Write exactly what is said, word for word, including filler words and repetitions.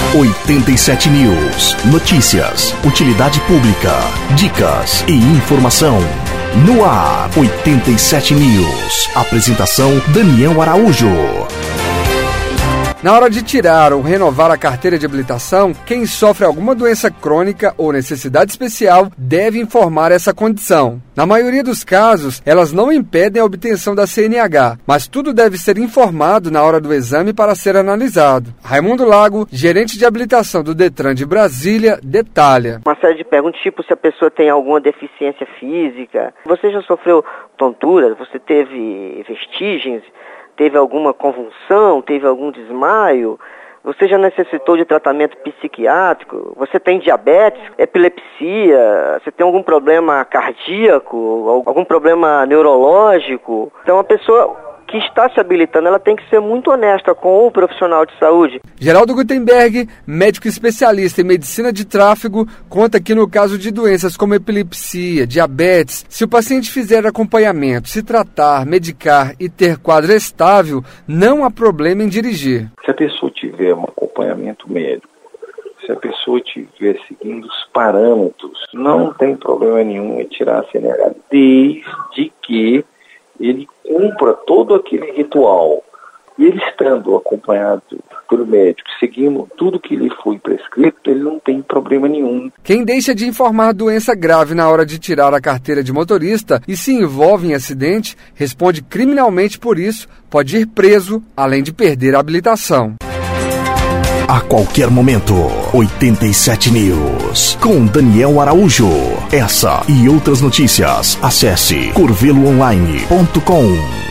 oitenta e sete News. Notícias, utilidade pública, dicas e informação. No ar, oitenta e sete News. Apresentação, Daniel Araújo. Na hora de tirar ou renovar a carteira de habilitação, quem sofre alguma doença crônica ou necessidade especial deve informar essa condição. Na maioria dos casos, elas não impedem a obtenção da C N H, mas tudo deve ser informado na hora do exame para ser analisado. Raimundo Lago, gerente de habilitação do Detran de Brasília, detalha. Uma série de perguntas, tipo se a pessoa tem alguma deficiência física, você já sofreu tontura, você teve vestígios, teve alguma convulsão, teve algum desmaio, você já necessitou de tratamento psiquiátrico, você tem diabetes, epilepsia, você tem algum problema cardíaco, algum problema neurológico. Então a pessoa que está se habilitando, ela tem que ser muito honesta com o profissional de saúde. Geraldo Gutenberg, médico especialista em medicina de tráfego, conta que no caso de doenças como epilepsia, diabetes, se o paciente fizer acompanhamento, se tratar, medicar e ter quadro estável, não há problema em dirigir. Se a pessoa tiver um acompanhamento médico, se a pessoa estiver seguindo os parâmetros, não tem problema nenhum em tirar a C N H, desde que ele cumpra todo aquele ritual. E ele estando acompanhado pelo médico, seguindo tudo que lhe foi prescrito, ele não tem problema nenhum. Quem deixa de informar doença grave na hora de tirar a carteira de motorista e se envolve em acidente, responde criminalmente por isso, pode ir preso, além de perder a habilitação. A qualquer momento, oitenta e sete News, com Daniel Araújo. Essa e outras notícias, acesse curvelo online ponto com.